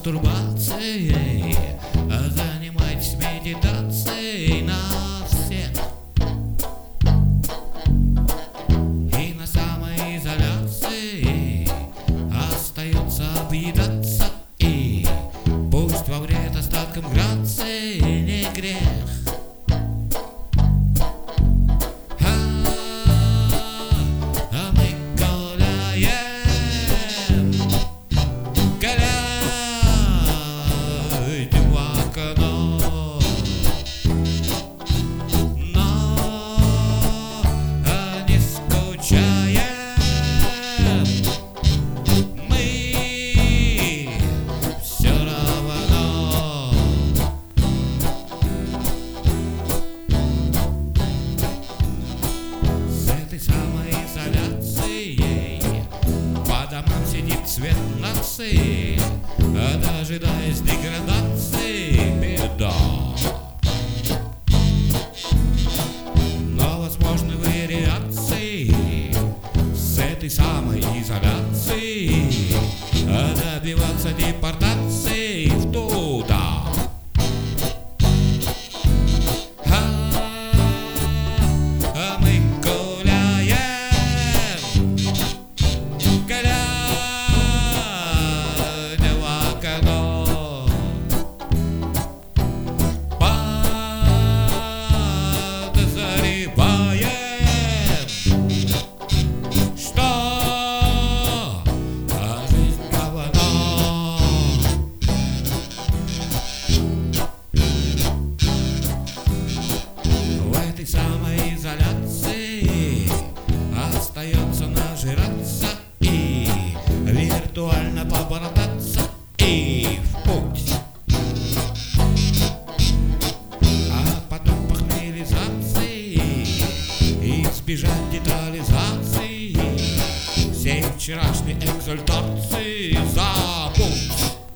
мастурбацией, занимайтесь медитацией на всех. И на самоизоляции остается объедаться, и пусть во вред остаткам грации не грех. Цвет нации, дожидаясь деградации, беда. Но возможны вариации с этой самой изоляции, добиваться депортации в туда. Мы гуляем, самоизоляции остается нажираться и виртуально поборотаться и в путь. А потом похмелизации избежать детализации, всей вчерашней экзальтации забудь.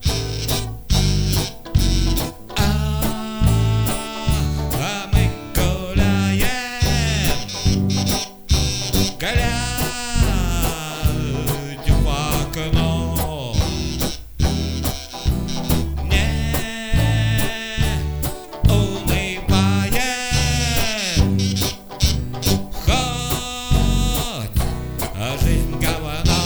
Глядя в окно, не унываем, хоть жизнь говно.